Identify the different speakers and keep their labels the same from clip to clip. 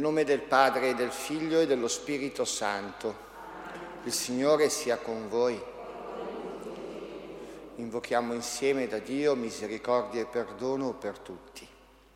Speaker 1: nome del Padre, e del Figlio e dello Spirito Santo. Il Signore sia con voi. Invochiamo insieme da Dio misericordia e perdono per tutti.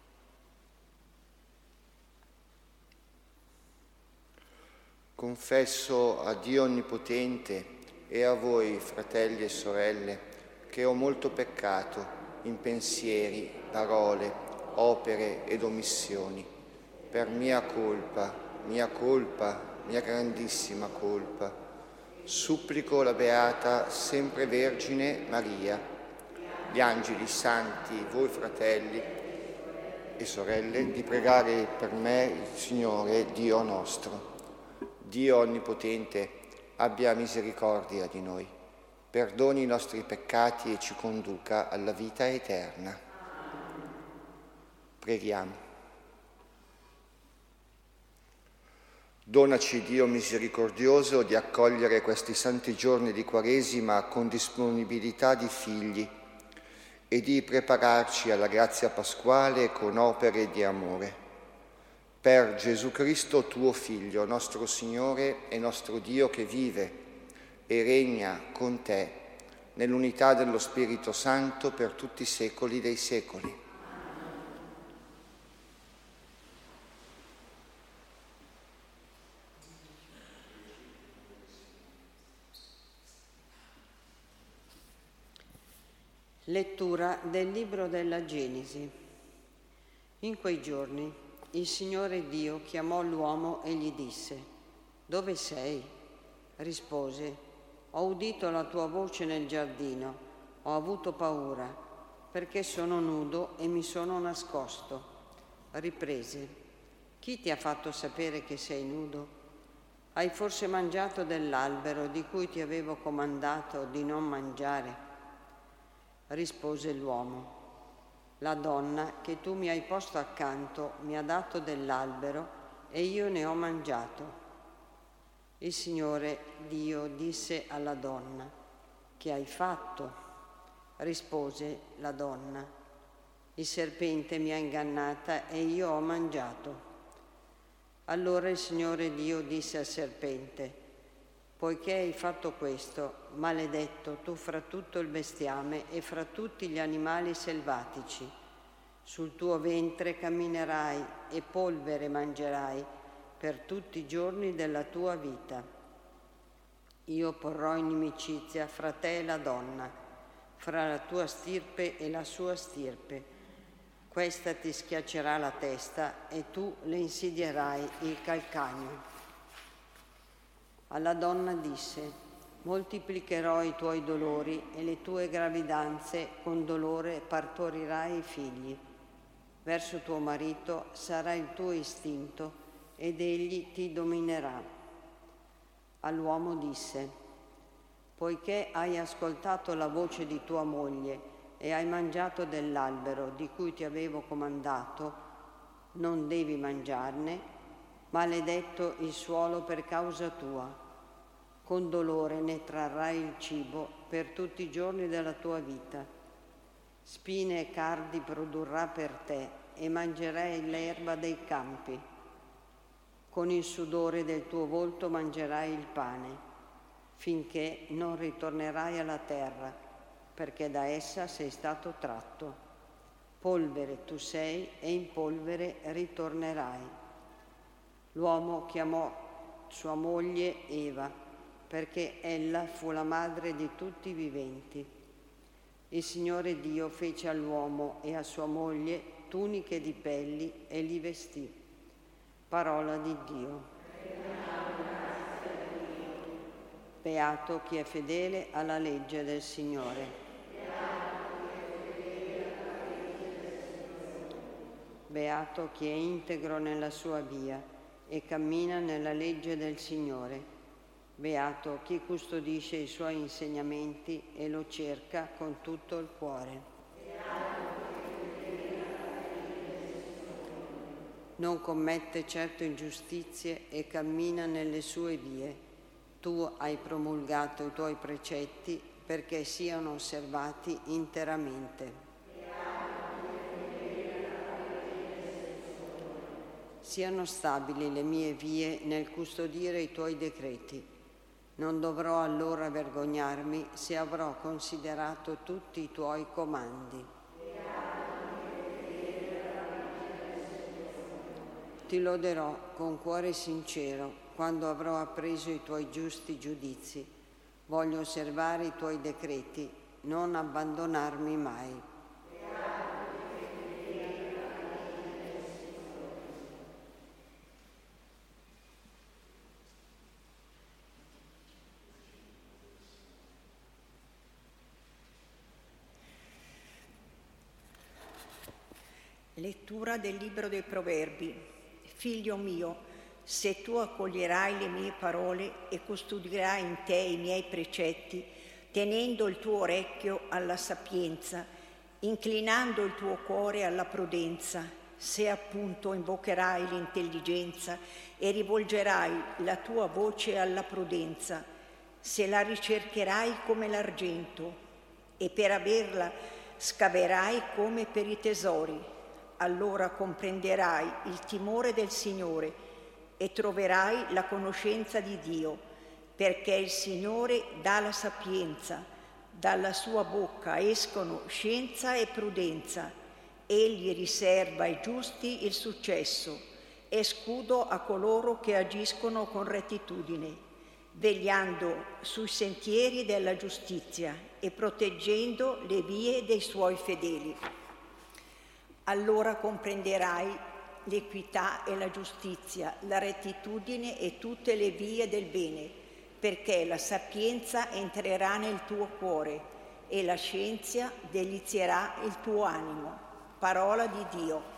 Speaker 1: Confesso a Dio Onnipotente e a voi, fratelli e sorelle, che ho molto peccato in pensieri, parole, opere ed omissioni, per mia colpa, mia grandissima colpa. Supplico la Beata Sempre Vergine Maria, gli angeli santi, voi fratelli e sorelle, di pregare per me il Signore Dio nostro. Dio Onnipotente, abbia misericordia di noi, perdoni i nostri peccati e ci conduca alla vita eterna. Preghiamo. Donaci, Dio misericordioso, di accogliere questi santi giorni di Quaresima con disponibilità di figli e di prepararci alla grazia pasquale con opere di amore. Per Gesù Cristo, tuo Figlio, nostro Signore e nostro Dio, che vive e regna con te nell'unità dello Spirito Santo per tutti i secoli dei secoli.
Speaker 2: Lettura del libro della Genesi. In quei giorni il Signore Dio chiamò l'uomo e gli disse: «Dove sei?» Rispose: «Ho udito la tua voce nel giardino, ho avuto paura, perché sono nudo e mi sono nascosto». Riprese: «Chi ti ha fatto sapere che sei nudo? Hai forse mangiato dell'albero di cui ti avevo comandato di non mangiare?» Rispose l'uomo: «La donna che tu mi hai posto accanto mi ha dato dell'albero e io ne ho mangiato». Il Signore Dio disse alla donna: «Che hai fatto?» Rispose la donna: «Il serpente mi ha ingannata e io ho mangiato». Allora il Signore Dio disse al serpente: «Poiché hai fatto questo, maledetto tu fra tutto il bestiame e fra tutti gli animali selvatici. Sul tuo ventre camminerai e polvere mangerai per tutti i giorni della tua vita. Io porrò inimicizia fra te e la donna, fra la tua stirpe e la sua stirpe. Questa ti schiaccerà la testa e tu le insidierai il calcagno». Alla donna disse: «Moltiplicherò i tuoi dolori e le tue gravidanze, con dolore partorirai i figli. Verso tuo marito sarà il tuo istinto ed egli ti dominerà». All'uomo disse: «Poiché hai ascoltato la voce di tua moglie e hai mangiato dell'albero di cui ti avevo comandato, non devi mangiarne, maledetto il suolo per causa tua. Con dolore ne trarrai il cibo per tutti i giorni della tua vita. Spine e cardi produrrà per te e mangerai l'erba dei campi. Con il sudore del tuo volto mangerai il pane, finché non ritornerai alla terra, perché da essa sei stato tratto. Polvere tu sei e in polvere ritornerai». L'uomo chiamò sua moglie Eva, perché ella fu la madre di tutti i viventi. Il Signore Dio fece all'uomo e a sua moglie tuniche di pelli e li vestì. Parola di Dio. Beato chi è fedele alla legge del Signore. Beato chi è integro nella sua via e cammina nella legge del Signore. Beato chi custodisce i suoi insegnamenti e lo cerca con tutto il cuore. Non commette certo ingiustizie e cammina nelle sue vie. Tu hai promulgato i tuoi precetti perché siano osservati interamente. siano stabili le mie vie nel custodire i tuoi decreti. Non dovrò allora vergognarmi se avrò considerato tutti i tuoi comandi. Ti loderò con cuore sincero quando avrò appreso i tuoi giusti giudizi. Voglio osservare i tuoi decreti, non abbandonarmi mai.
Speaker 3: Lettura del libro dei Proverbi. Figlio mio, se tu accoglierai le mie parole e custodirai in te i miei precetti, tenendo il tuo orecchio alla sapienza, inclinando il tuo cuore alla prudenza, se appunto invocherai l'intelligenza e rivolgerai la tua voce alla prudenza, se la ricercherai come l'argento e per averla scaverai come per i tesori, allora comprenderai il timore del Signore e troverai la conoscenza di Dio, perché il Signore dà la sapienza, dalla sua bocca escono scienza e prudenza. Egli riserva ai giusti il successo, è scudo a coloro che agiscono con rettitudine, vegliando sui sentieri della giustizia e proteggendo le vie dei suoi fedeli. Allora comprenderai l'equità e la giustizia, la rettitudine e tutte le vie del bene, perché la sapienza entrerà nel tuo cuore e la scienza delizierà il tuo animo. Parola di Dio.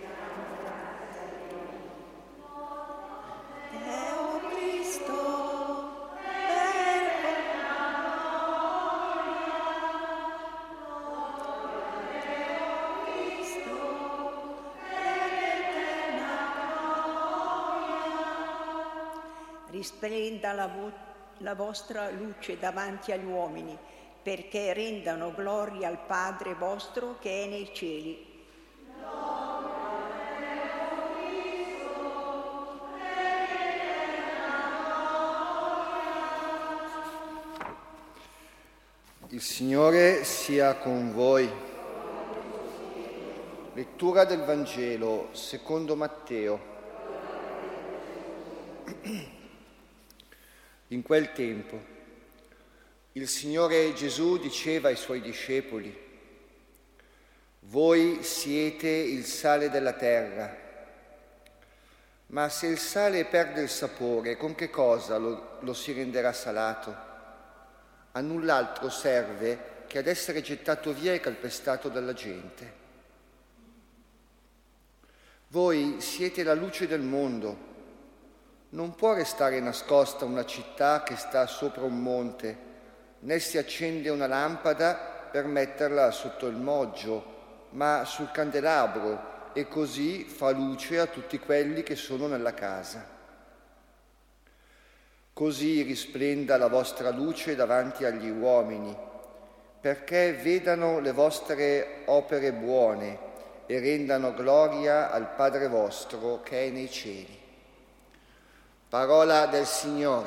Speaker 3: Risplenda la vostra luce davanti agli uomini, perché rendano gloria al Padre vostro che è nei cieli.
Speaker 1: Il Signore sia con voi. Lettura del Vangelo secondo Matteo. In quel tempo il Signore Gesù diceva ai Suoi discepoli: voi siete il sale della terra, ma se il sale perde il sapore, con che cosa lo si renderà salato? A null'altro serve che ad essere gettato via e calpestato dalla gente. Voi siete la luce del mondo. Non può restare nascosta una città che sta sopra un monte, né si accende una lampada per metterla sotto il moggio, ma sul candelabro, e così fa luce a tutti quelli che sono nella casa. Così risplenda la vostra luce davanti agli uomini, perché vedano le vostre opere buone e rendano gloria al Padre vostro che è nei cieli. Parola del Signore.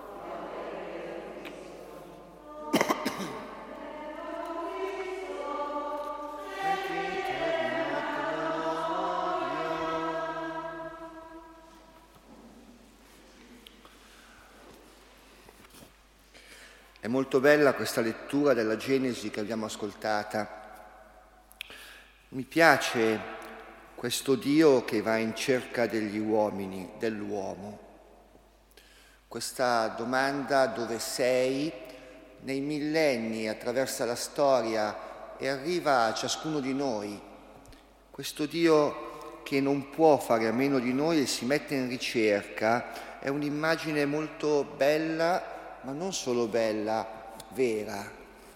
Speaker 1: È molto bella questa lettura della Genesi che abbiamo ascoltata. Mi piace questo Dio che va in cerca degli uomini, dell'uomo. Questa domanda: dove sei? Nei millenni attraversa la storia e arriva a ciascuno di noi. Questo Dio che non può fare a meno di noi e si mette in ricerca è un'immagine molto bella, ma non solo bella, vera.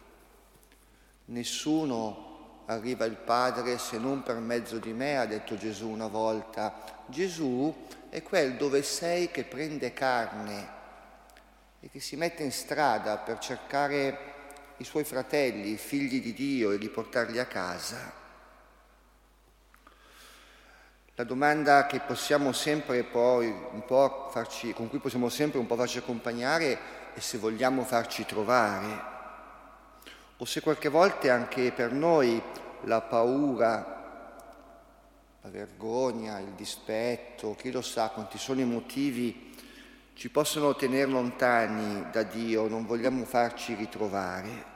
Speaker 1: Nessuno arriva al Padre se non per mezzo di me, ha detto Gesù una volta. Gesù è quel dove sei che prende carne e che si mette in strada per cercare i suoi fratelli, i figli di Dio, e riportarli a casa. La domanda che possiamo sempre poi con cui possiamo sempre un po' farci accompagnare è se vogliamo farci trovare, o se qualche volta anche per noi la paura, la vergogna, il dispetto, chi lo sa quanti sono i motivi, ci possono tenere lontani da Dio, non vogliamo farci ritrovare.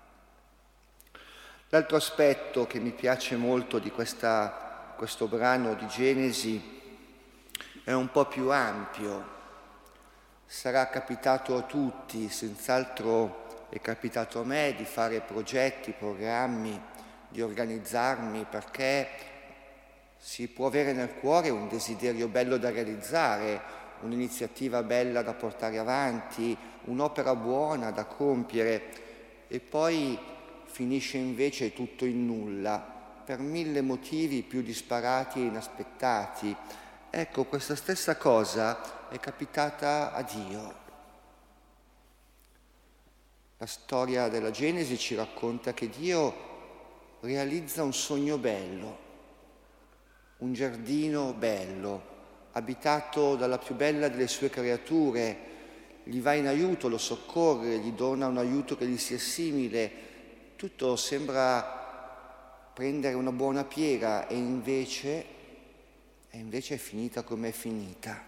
Speaker 1: L'altro aspetto che mi piace molto di questo brano di Genesi è un po' più ampio. Sarà capitato a tutti, senz'altro è capitato a me di fare progetti, programmi, di organizzarmi, perché si può avere nel cuore un desiderio bello da realizzare, un'iniziativa bella da portare avanti, un'opera buona da compiere, e poi finisce invece tutto in nulla, per 1000 motivi più disparati e inaspettati. Ecco, questa stessa cosa è capitata a Dio. La storia della Genesi ci racconta che Dio realizza un sogno bello, un giardino bello, abitato dalla più bella delle sue creature, gli va in aiuto, lo soccorre, gli dona un aiuto che gli sia simile. Tutto sembra prendere una buona piega e invece è finita come è finita.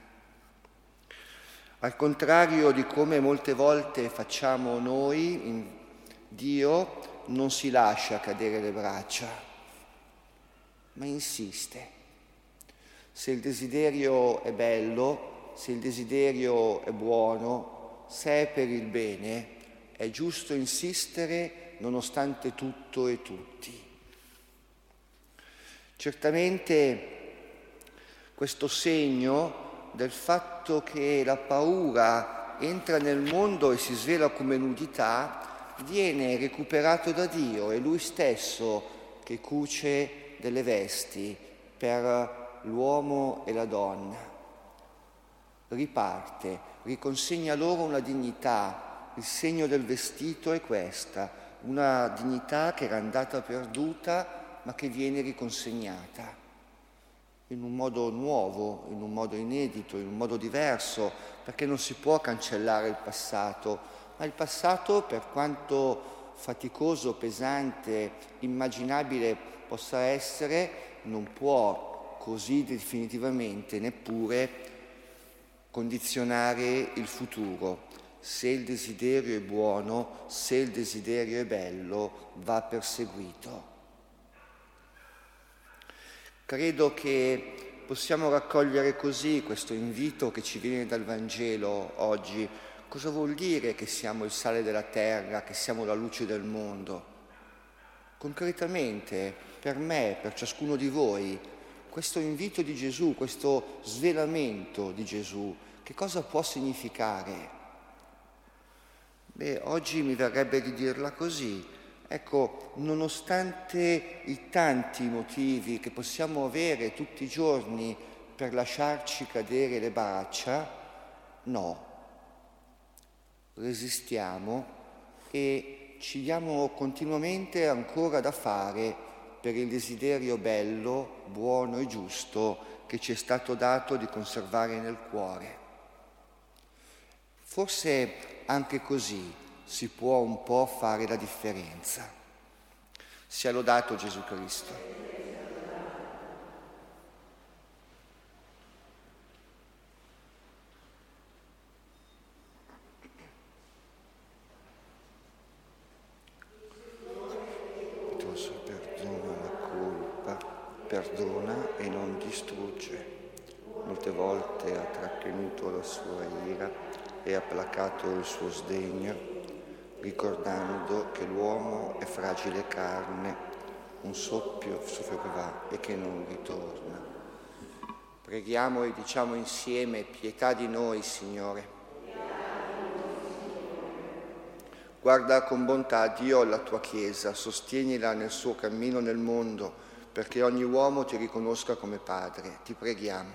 Speaker 1: Al contrario di come molte volte facciamo noi, Dio non si lascia cadere le braccia, ma insiste. Se il desiderio è bello, se il desiderio è buono, se è per il bene, è giusto insistere nonostante tutto e tutti. Certamente questo segno del fatto che la paura entra nel mondo e si svela come nudità viene recuperato da Dio, è Lui stesso che cuce delle vesti per l'uomo e la donna. Riparte, riconsegna loro una dignità, il segno del vestito è questa, una dignità che era andata perduta ma che viene riconsegnata in un modo nuovo, in un modo inedito, in un modo diverso, perché non si può cancellare il passato, ma il passato, per quanto faticoso, pesante, immaginabile possa essere, non può così definitivamente neppure condizionare il futuro. Se il desiderio è buono, se il desiderio è bello, va perseguito. Credo che possiamo raccogliere così questo invito che ci viene dal Vangelo oggi. Cosa vuol dire che siamo il sale della terra, che siamo la luce del mondo? Concretamente, per me, per ciascuno di voi, questo invito di Gesù, questo svelamento di Gesù, che cosa può significare? Oggi mi verrebbe di dirla così. Ecco, nonostante i tanti motivi che possiamo avere tutti i giorni per lasciarci cadere le braccia, no. Resistiamo e ci diamo continuamente ancora da fare per il desiderio bello, buono e giusto che ci è stato dato di conservare nel cuore. Forse anche così si può un po' fare la differenza. Sia lodato Gesù Cristo. Perdona la colpa, perdona e non distrugge. Molte volte ha trattenuto la sua ira e ha placato il suo sdegno, ricordando che l'uomo è fragile carne, un soffio che va e che non ritorna. Preghiamo e diciamo insieme: pietà di noi, Signore. Guarda con bontà, Dio, la tua Chiesa, sostienila nel suo cammino nel mondo, perché ogni uomo ti riconosca come Padre. Ti preghiamo.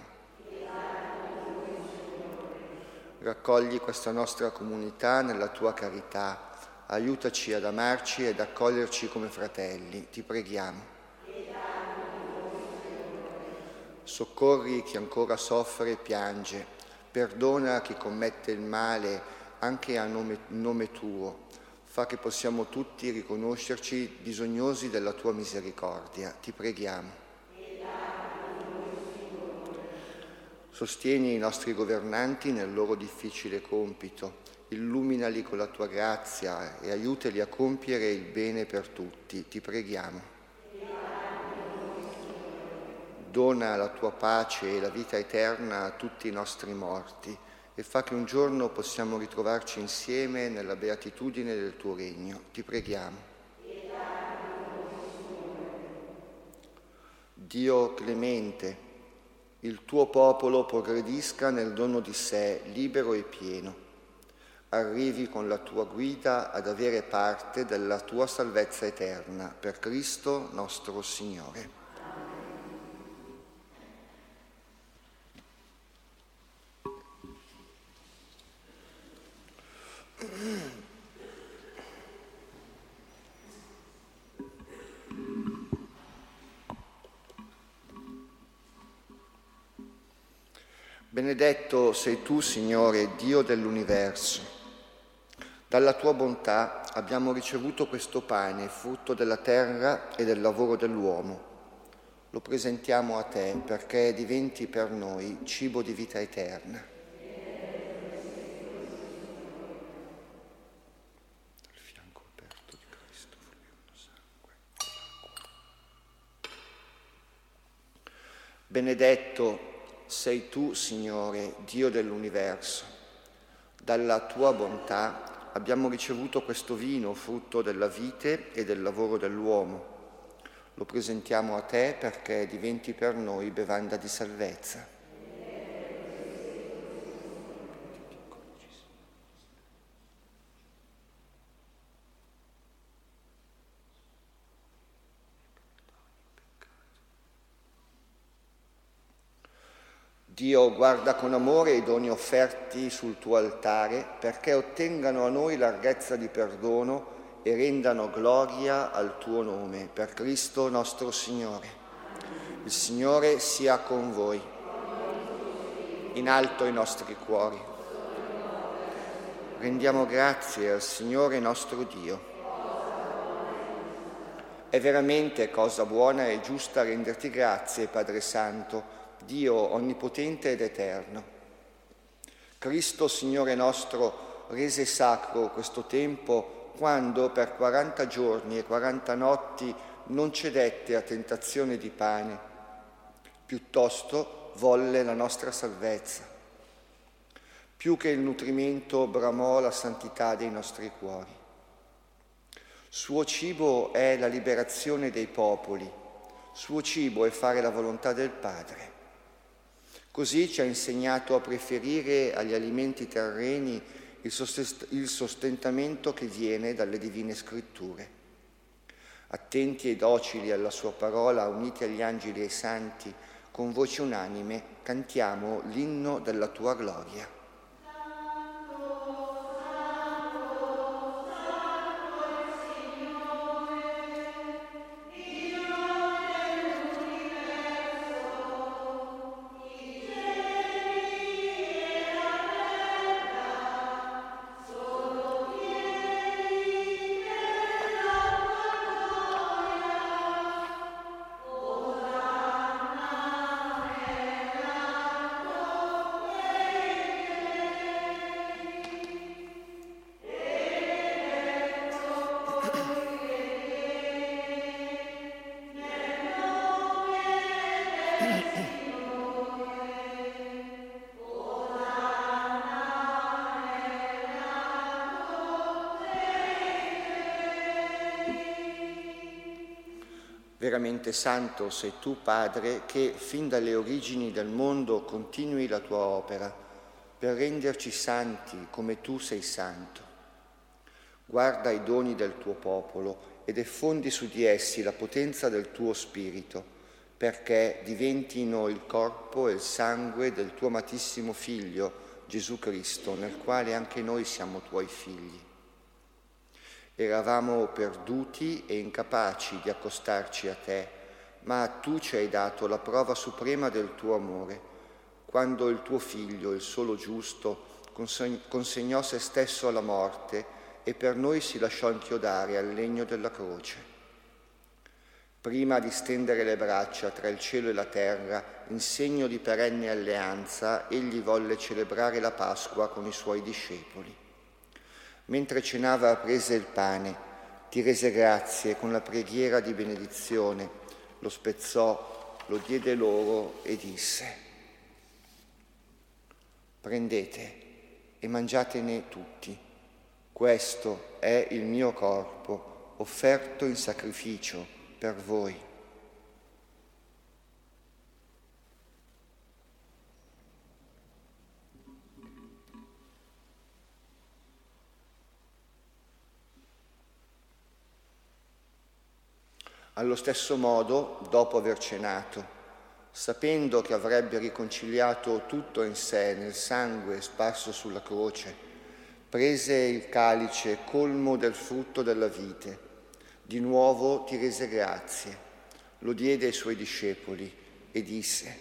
Speaker 1: Raccogli questa nostra comunità nella tua carità, aiutaci ad amarci ed accoglierci come fratelli. Ti preghiamo. soccorri chi ancora soffre e piange, perdona chi commette il male anche a nome tuo, fa che possiamo tutti riconoscerci bisognosi della tua misericordia. Ti preghiamo. Sostieni i nostri governanti nel loro difficile compito, illuminali con la tua grazia e aiutali a compiere il bene per tutti. Ti preghiamo. Dona la tua pace e la vita eterna a tutti i nostri morti e fa che un giorno possiamo ritrovarci insieme nella beatitudine del tuo regno. Ti preghiamo. Dio clemente, il tuo popolo progredisca nel dono di sé, libero e pieno. Arrivi con la tua guida ad avere parte della tua salvezza eterna, per Cristo nostro Signore. Benedetto sei tu, Signore, Dio dell'universo. Dalla tua bontà abbiamo ricevuto questo pane, frutto della terra e del lavoro dell'uomo. Lo presentiamo a te perché diventi per noi cibo di vita eterna. Dal fianco aperto di Cristo fluirono sangue e acqua. Benedetto sei tu, Signore, Dio dell'universo. Dalla tua bontà abbiamo ricevuto questo vino, frutto della vite e del lavoro dell'uomo. Lo presentiamo a te perché diventi per noi bevanda di salvezza. Dio guarda con amore i doni offerti sul tuo altare perché ottengano a noi larghezza di perdono e rendano gloria al tuo nome, per Cristo nostro Signore. Il Signore sia con voi. In alto i nostri cuori. Rendiamo grazie al Signore nostro Dio. È veramente cosa buona e giusta renderti grazie, Padre Santo, Dio onnipotente ed eterno. Cristo, Signore nostro, rese sacro questo tempo quando per 40 giorni e 40 notti non cedette a tentazione di pane, piuttosto volle la nostra salvezza. Più che il nutrimento bramò la santità dei nostri cuori. Suo cibo è la liberazione dei popoli, suo cibo è fare la volontà del Padre. Così ci ha insegnato a preferire agli alimenti terreni il sostentamento che viene dalle divine scritture. Attenti e docili alla sua parola, uniti agli angeli e ai santi, con voce unanime cantiamo l'inno della tua gloria. Veramente santo sei tu, Padre, che fin dalle origini del mondo continui la tua opera per renderci santi come tu sei santo. Guarda i doni del tuo popolo e diffondi su di essi la potenza del tuo Spirito, perché diventino il corpo e il sangue del tuo amatissimo Figlio, Gesù Cristo, nel quale anche noi siamo tuoi figli. Eravamo perduti e incapaci di accostarci a te, ma tu ci hai dato la prova suprema del tuo amore, quando il tuo Figlio, il solo giusto, consegnò se stesso alla morte e per noi si lasciò inchiodare al legno della croce. Prima di stendere le braccia tra il cielo e la terra, in segno di perenne alleanza, egli volle celebrare la Pasqua con i suoi discepoli. Mentre cenava prese il pane, ti rese grazie con la preghiera di benedizione, lo spezzò, lo diede loro e disse: prendete e mangiatene tutti. Questo è il mio corpo offerto in sacrificio per voi. Allo stesso modo, dopo aver cenato, sapendo che avrebbe riconciliato tutto in sé nel sangue sparso sulla croce, prese il calice colmo del frutto della vite. Di nuovo ti rese grazie, lo diede ai suoi discepoli e disse: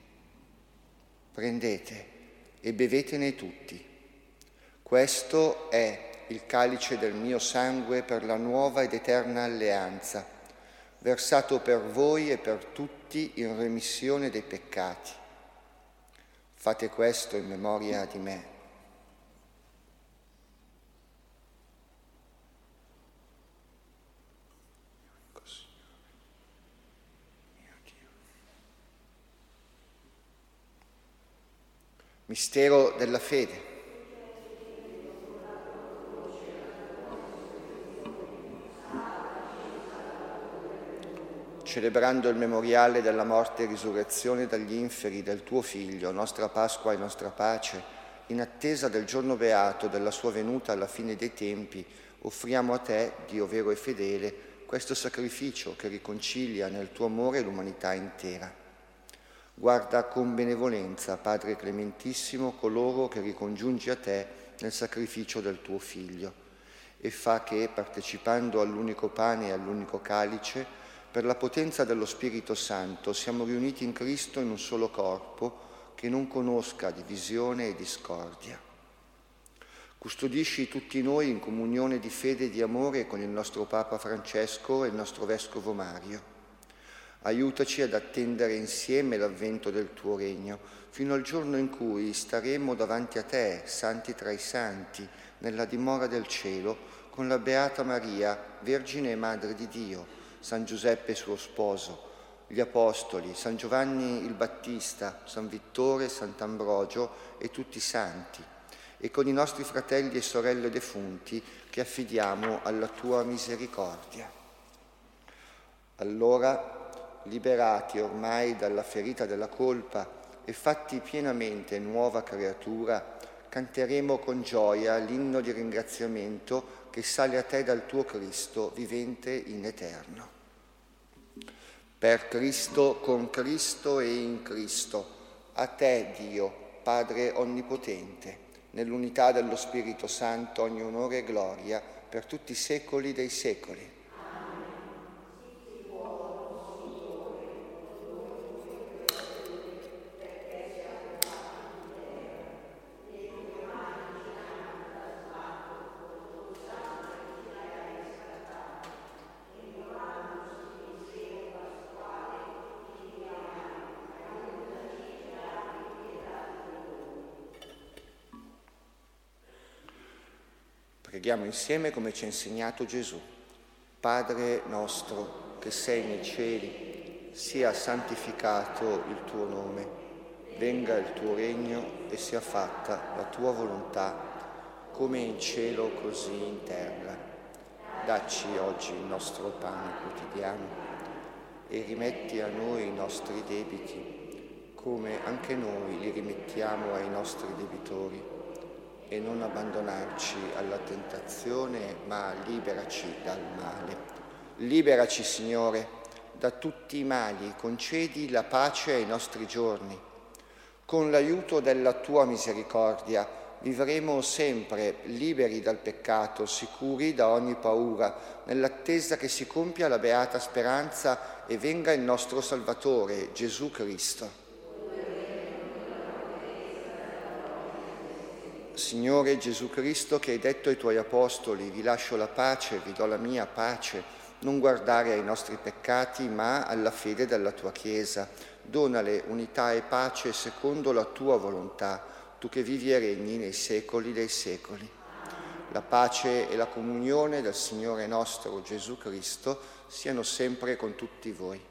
Speaker 1: prendete e bevetene tutti. Questo è il calice del mio sangue per la nuova ed eterna alleanza, versato per voi e per tutti in remissione dei peccati. Fate questo in memoria di me. Mistero della fede. Celebrando il memoriale della morte e risurrezione dagli inferi del tuo Figlio, nostra Pasqua e nostra pace, in attesa del giorno beato della sua venuta alla fine dei tempi, offriamo a te, Dio vero e fedele, questo sacrificio che riconcilia nel tuo amore l'umanità intera. Guarda con benevolenza, Padre Clementissimo, coloro che ricongiungi a te nel sacrificio del tuo Figlio, e fa che, partecipando all'unico pane e all'unico calice, per la potenza dello Spirito Santo siamo riuniti in Cristo in un solo corpo che non conosca divisione e discordia. Custodisci tutti noi in comunione di fede e di amore con il nostro Papa Francesco e il nostro Vescovo Mario. Aiutaci ad attendere insieme l'avvento del tuo regno, fino al giorno in cui staremo davanti a te, santi tra i santi, nella dimora del cielo, con la Beata Maria, Vergine e Madre di Dio, San Giuseppe suo sposo, gli Apostoli, San Giovanni il Battista, San Vittore, Sant'Ambrogio e tutti i santi, e con i nostri fratelli e sorelle defunti che affidiamo alla tua misericordia. Allora, liberati ormai dalla ferita della colpa e fatti pienamente nuova creatura, canteremo con gioia l'inno di ringraziamento che sale a te dal tuo Cristo, vivente in eterno. Per Cristo, con Cristo e in Cristo, a te, Dio, Padre Onnipotente, nell'unità dello Spirito Santo, ogni onore e gloria per tutti i secoli dei secoli. Preghiamo insieme come ci ha insegnato Gesù. Padre nostro che sei nei cieli, sia santificato il tuo nome, venga il tuo regno e sia fatta la tua volontà, come in cielo così in terra. Dacci oggi il nostro pane quotidiano e rimetti a noi i nostri debiti, come anche noi li rimettiamo ai nostri debitori. E non abbandonarci alla tentazione, ma liberaci dal male. Liberaci, Signore, da tutti i mali, concedi la pace ai nostri giorni. Con l'aiuto della tua misericordia, vivremo sempre liberi dal peccato, sicuri da ogni paura, nell'attesa che si compia la beata speranza e venga il nostro Salvatore, Gesù Cristo. Signore Gesù Cristo, che hai detto ai tuoi apostoli: vi lascio la pace, vi do la mia pace, non guardare ai nostri peccati, ma alla fede della tua Chiesa. Donale unità e pace secondo la tua volontà, tu che vivi e regni nei secoli dei secoli. La pace e la comunione del Signore nostro Gesù Cristo siano sempre con tutti voi.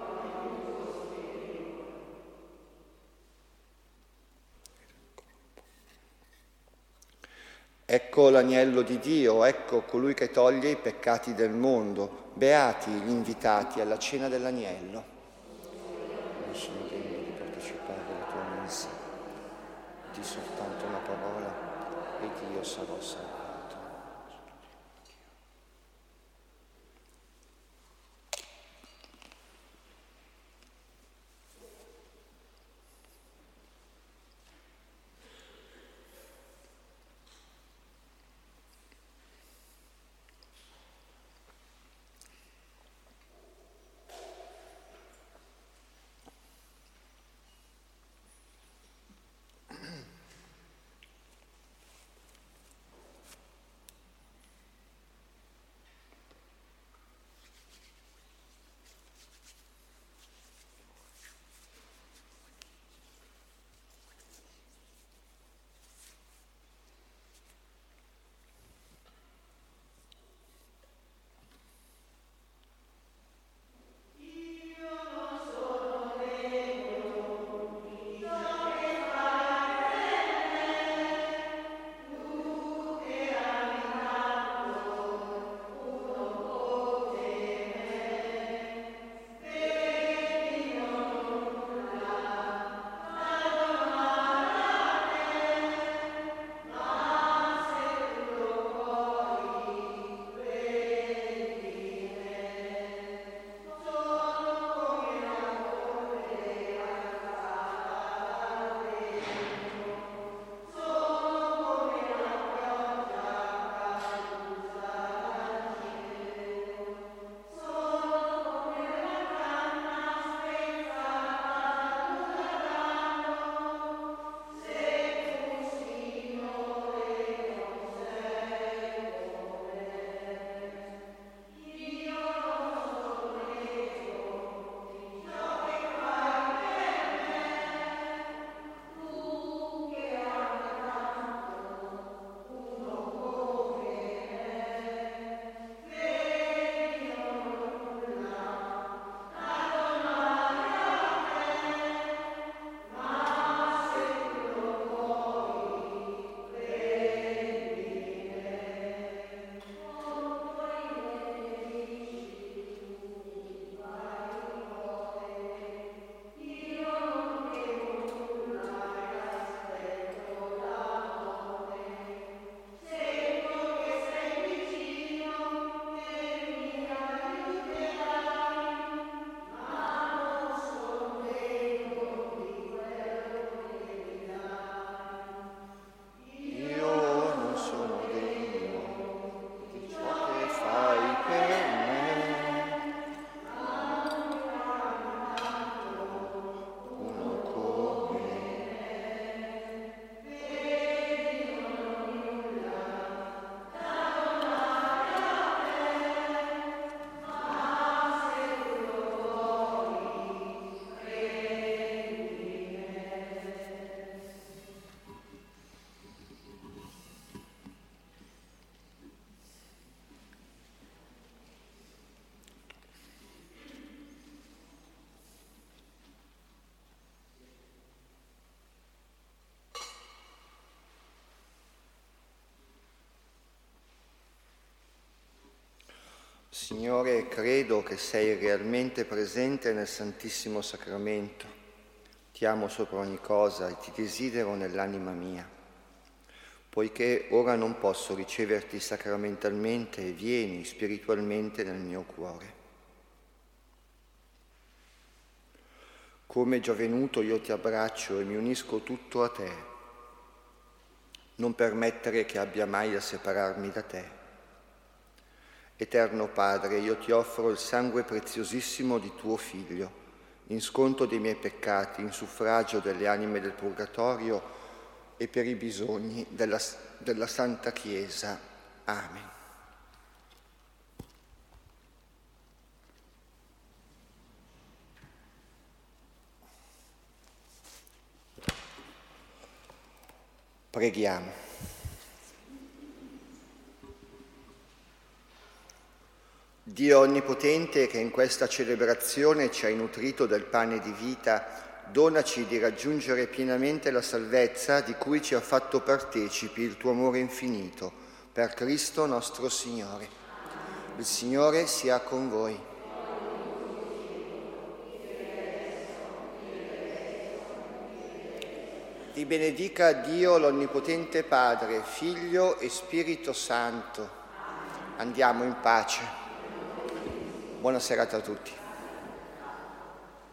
Speaker 1: Ecco l'agnello di Dio, ecco colui che toglie i peccati del mondo. Beati gli invitati alla cena dell'agnello. Non sono degno di partecipare alla tua mensa. Di soltanto una parola ed io sarò salvato. Signore, credo che sei realmente presente nel Santissimo Sacramento. Ti amo sopra ogni cosa e ti desidero nell'anima mia. Poiché ora non posso riceverti sacramentalmente, vieni spiritualmente nel mio cuore. Come già venuto io ti abbraccio e mi unisco tutto a te. non permettere che abbia mai a separarmi da te. Eterno Padre, io ti offro il sangue preziosissimo di tuo Figlio, in sconto dei miei peccati, in suffragio delle anime del Purgatorio e per i bisogni della Santa Chiesa. Amen. Preghiamo. Dio Onnipotente, che in questa celebrazione ci hai nutrito del pane di vita, donaci di raggiungere pienamente la salvezza di cui ci ha fatto partecipi il tuo amore infinito, per Cristo nostro Signore. Il Signore sia con voi. Vi benedica Dio l'Onnipotente Padre, Figlio e Spirito Santo. Andiamo in pace. Buona serata a tutti.